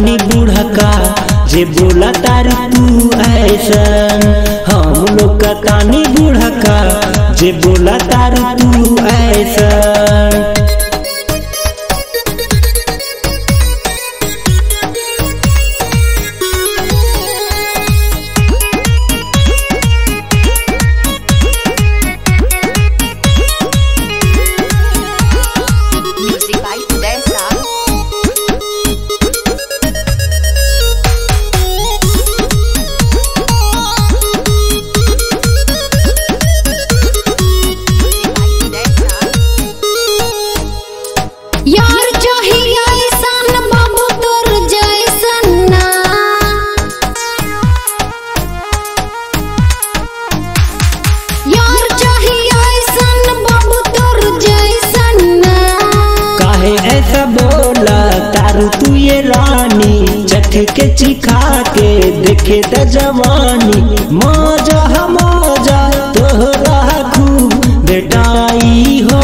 तानी बूढ़ा का जे बोला तारू तू ऐसन। हम लोग का तानी बूढ़ा का जे बोला तारू तू ऐसन। ऐसा बोला तारू तू ये रानी चख के चिखा के देखे त जवानी। मौजा मौजा तोहरा खूब बेटाई हो।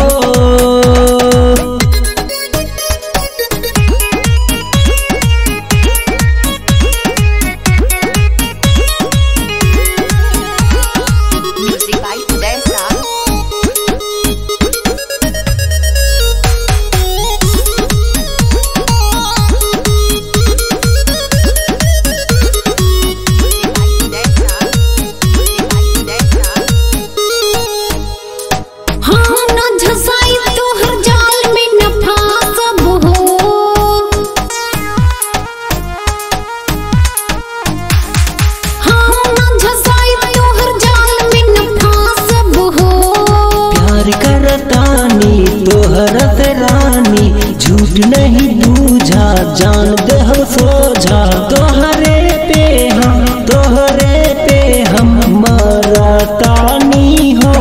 तोहरा से रानी झूठ नहीं बूझा जान दे हम सोझा। तोहरे पे हम मरतानी हो।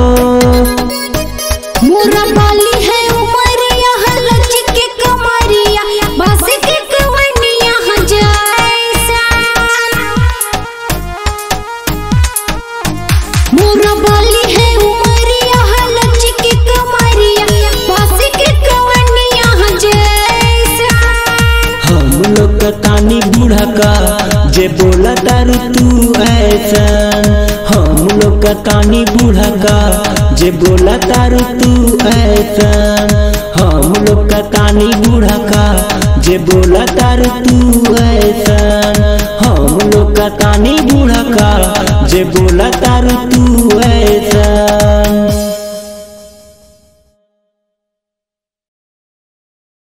मोरा बाली है उमरिया हलच के कमरिया बस के कवनिया जैसा। मोरा बाली है उमरिया हलच के कमरिया बस के कवनिया जैसा। हम लोग का तानी बूढ़ा का जे बोला तारू तू ऐसन। हम लोग का तानी बूढ़ा का जे बोला तारू तू ऐसन। हम लोग का तानी बूढ़ा का जे बोला तारू तू ऐसन। हम लोग का तानी बूढ़ा का जे बोला तारू तू ऐसन।